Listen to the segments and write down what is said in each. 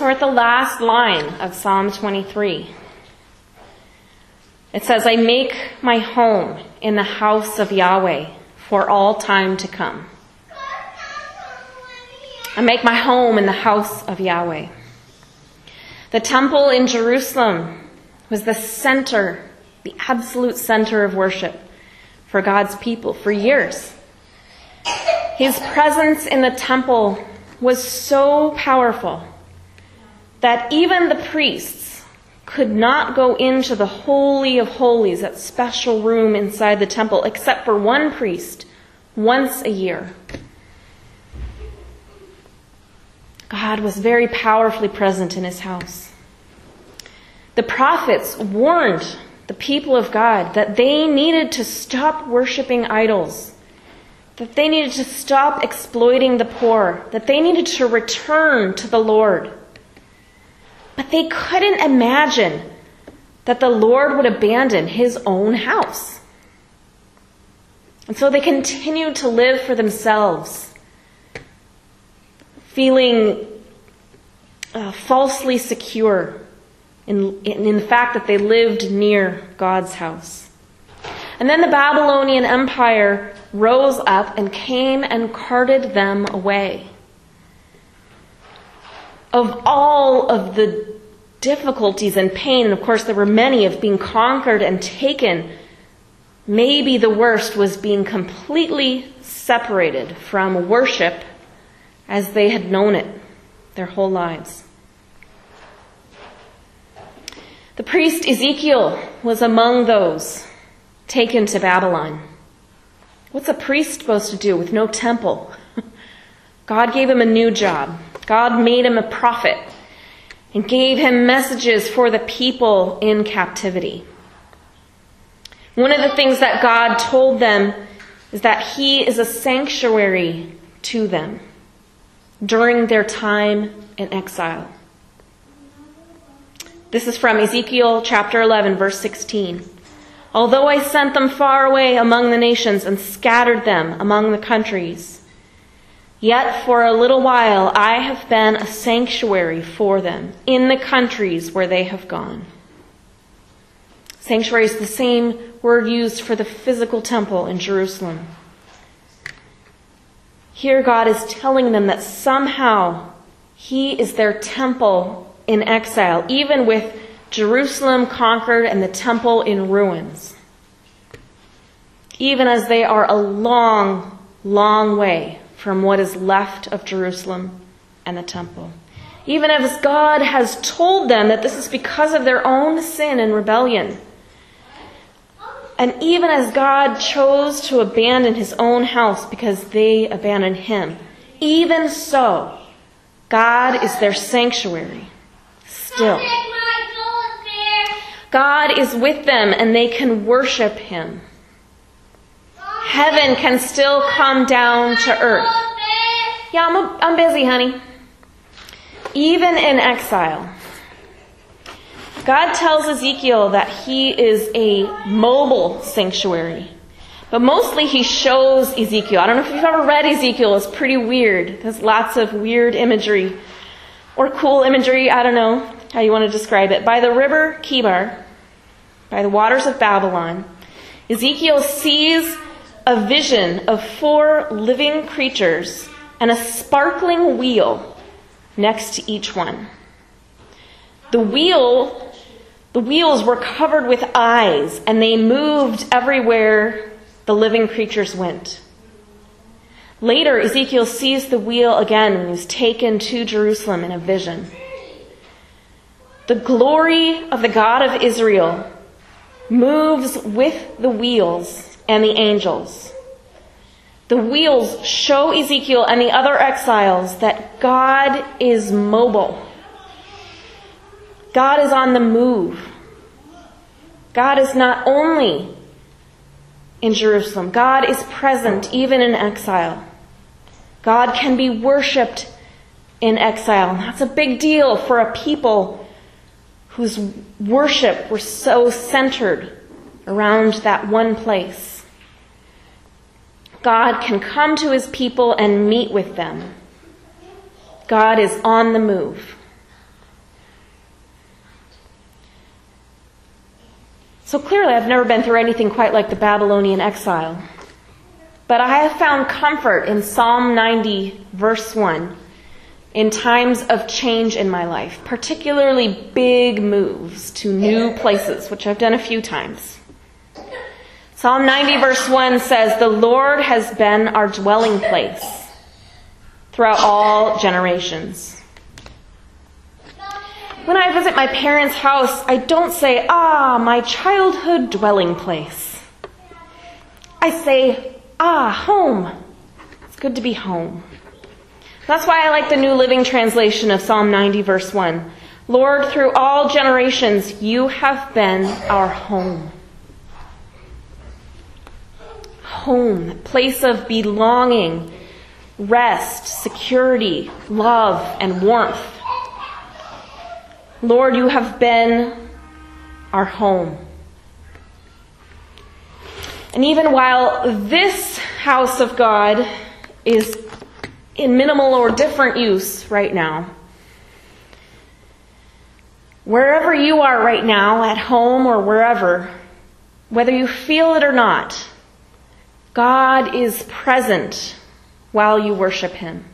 we're at the last line of Psalm 23. It says, I make my home in the house of Yahweh for all time to come. I make my home in the house of Yahweh. The temple in Jerusalem was the center, the absolute center of worship for God's people for years. His presence in the temple was so powerful that even the priests could not go into the Holy of Holies, that special room inside the temple, except for one priest once a year. God was very powerfully present in his house. The prophets warned the people of God that they needed to stop worshiping idols, that they needed to stop exploiting the poor, that they needed to return to the Lord. But they couldn't imagine that the Lord would abandon his own house. And so they continued to live for themselves, feeling falsely secure in the fact that they lived near God's house. And then the Babylonian Empire rose up and came and carted them away. Of all of the difficulties and pain, and of course there were many of being conquered and taken, maybe the worst was being completely separated from worship as they had known it their whole lives. The priest Ezekiel was among those taken to Babylon. What's a priest supposed to do with no temple? God gave him a new job. God made him a prophet and gave him messages for the people in captivity. One of the things that God told them is that he is a sanctuary to them during their time in exile. This is from Ezekiel chapter 11, verse 16. Although I sent them far away among the nations and scattered them among the countries, yet for a little while I have been a sanctuary for them in the countries where they have gone. Sanctuary is the same word used for the physical temple in Jerusalem. Here God is telling them that somehow he is their temple in exile, even with Jerusalem conquered and the temple in ruins. Even as they are a long, long way from what is left of Jerusalem and the temple. Even as God has told them that this is because of their own sin and rebellion. And even as God chose to abandon his own house because they abandoned him, even so, God is their sanctuary still. God is with them and they can worship him. Heaven can still come down to earth. Yeah, I'm busy, honey. Even in exile. God tells Ezekiel that he is a mobile sanctuary. But mostly he shows Ezekiel. I don't know if you've ever read Ezekiel. It's pretty weird. There's lots of weird imagery. Or cool imagery. I don't know how you want to describe it. By the river Kibar, by the waters of Babylon, Ezekiel sees a vision of 4 living creatures and a sparkling wheel next to each one. The wheels were covered with eyes, and they moved everywhere the living creatures went. Later, Ezekiel sees the wheel again when he was taken to Jerusalem in a vision. The glory of the God of Israel moves with the wheels and the angels. The wheels show Ezekiel and the other exiles that God is mobile. God is on the move. God is not only in Jerusalem. God is present even in exile. God can be worshipped in exile. And that's a big deal for a people whose worship was so centered around that one place. God can come to his people and meet with them. God is on the move. So clearly I've never been through anything quite like the Babylonian exile. But I have found comfort in Psalm 90, verse 1, in times of change in my life, particularly big moves to new places, which I've done a few times. Psalm 90, verse 1 says, "The Lord has been our dwelling place throughout all generations." When I visit my parents' house, I don't say, my childhood dwelling place. I say, home. It's good to be home. That's why I like the New Living Translation of Psalm 90, verse 1. "Lord, through all generations, you have been our home." Home, place of belonging, rest, security, love, and warmth. Lord, you have been our home. And even while this house of God is in minimal or different use right now, wherever you are right now, at home or wherever, whether you feel it or not, God is present while you worship Him.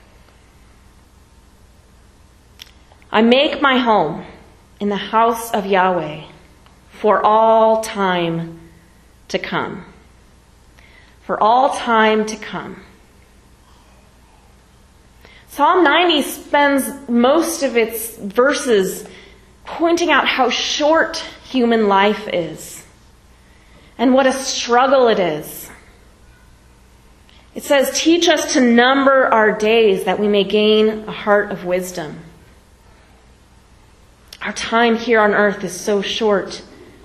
I make my home in the house of Yahweh for all time to come. For all time to come. Psalm 90 spends most of its verses pointing out how short human life is and what a struggle it is. It says, "Teach us to number our days that we may gain a heart of wisdom." Our time here on earth is so short.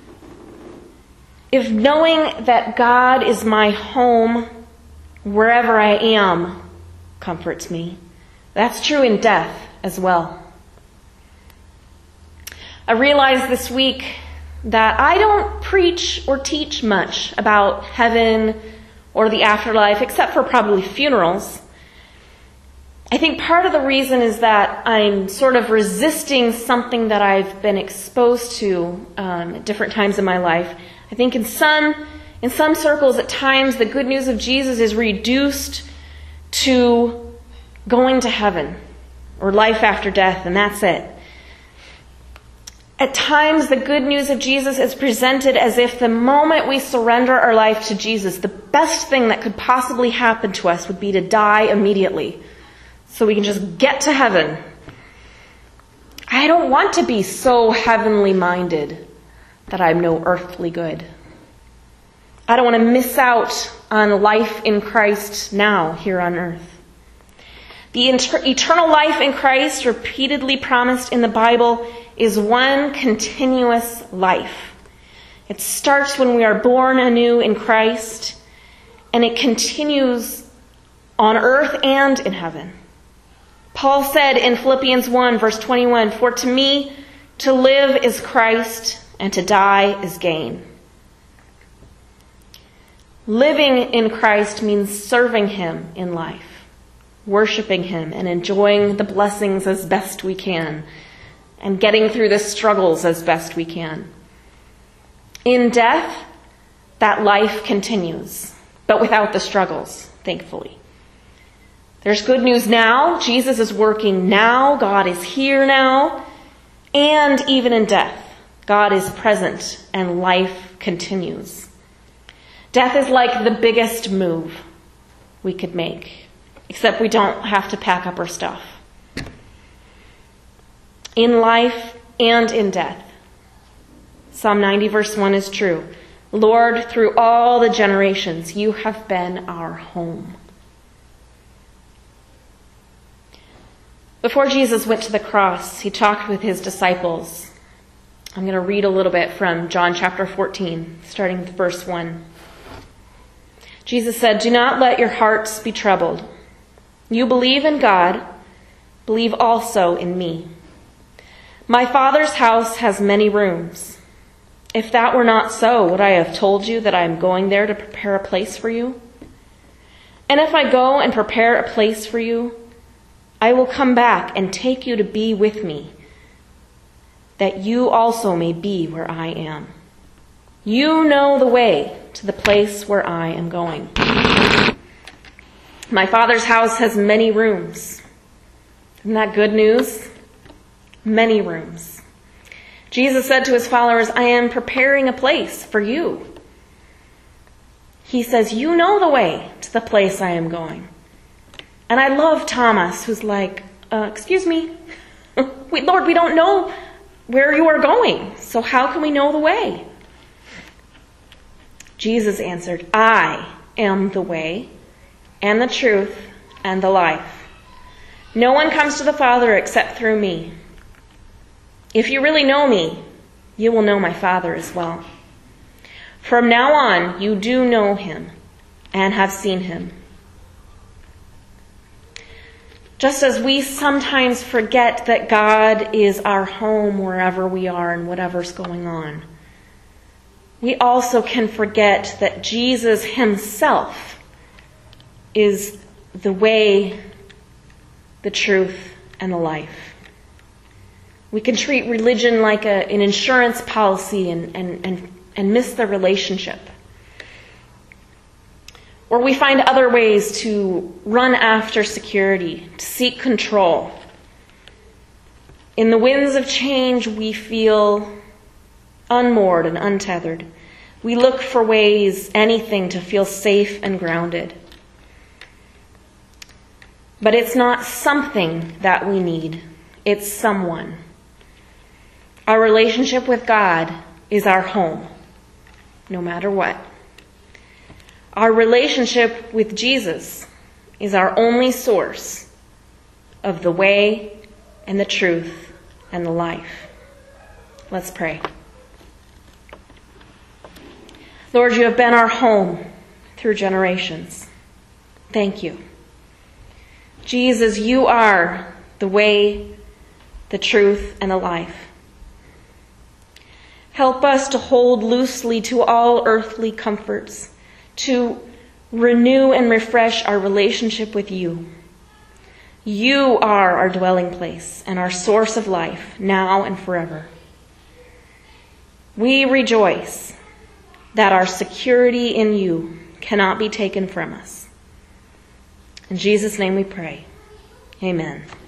If knowing that God is my home wherever I am comforts me, that's true in death as well. I realized this week that I don't preach or teach much about heaven or the afterlife, except for probably funerals. I think part of the reason is that I'm sort of resisting something that I've been exposed to at different times in my life. I think in some circles at times the good news of Jesus is reduced to going to heaven or life after death, and that's it. At times the good news of Jesus is presented as if the moment we surrender our life to Jesus, the best thing that could possibly happen to us would be to die immediately, so we can just get to heaven. I don't want to be so heavenly minded that I'm no earthly good. I don't want to miss out on life in Christ now here on earth. The eternal life in Christ, repeatedly promised in the Bible, is one continuous life. It starts when we are born anew in Christ, and it continues on earth and in heaven. Paul said in Philippians 1, verse 21, "For to me, to live is Christ, and to die is gain." Living in Christ means serving Him in life, worshiping Him, and enjoying the blessings as best we can, and getting through the struggles as best we can. In death, that life continues, but without the struggles, thankfully. There's good news now. Jesus is working now. God is here now. And even in death, God is present and life continues. Death is like the biggest move we could make, except we don't have to pack up our stuff. In life and in death, Psalm 90 verse 1 is true. "Lord, through all the generations, you have been our home." Before Jesus went to the cross, he talked with his disciples. I'm going to read a little bit from John chapter 14, starting with verse 1. Jesus said, "Do not let your hearts be troubled. You believe in God, believe also in me. My Father's house has many rooms. If that were not so, would I have told you that I am going there to prepare a place for you? And if I go and prepare a place for you, I will come back and take you to be with me, that you also may be where I am." You know the way to the place where I am going. My Father's house has many rooms. Isn't that good news? Many rooms. Jesus said to his followers, I am preparing a place for you. He says, you know the way to the place I am going. And I love Thomas, who's like, excuse me, Lord, we don't know where you are going, so how can we know the way? Jesus answered, I am the way and the truth and the life. No one comes to the Father except through me. If you really know me, you will know my Father as well. From now on, you do know him and have seen him. Just as we sometimes forget that God is our home wherever we are and whatever's going on, we also can forget that Jesus himself is the way, the truth, and the life. We can treat religion like an insurance policy and miss the relationship. Or we find other ways to run after security, to seek control. In the winds of change, we feel unmoored and untethered. We look for ways, anything, to feel safe and grounded. But it's not something that we need. It's someone. Our relationship with God is our home, no matter what. Our relationship with Jesus is our only source of the way and the truth and the life. Let's pray. Lord, you have been our home through generations. Thank you. Jesus, you are the way, the truth, and the life. Help us to hold loosely to all earthly comforts, to renew and refresh our relationship with you. You are our dwelling place and our source of life, now and forever. We rejoice that our security in you cannot be taken from us. In Jesus' name we pray. Amen.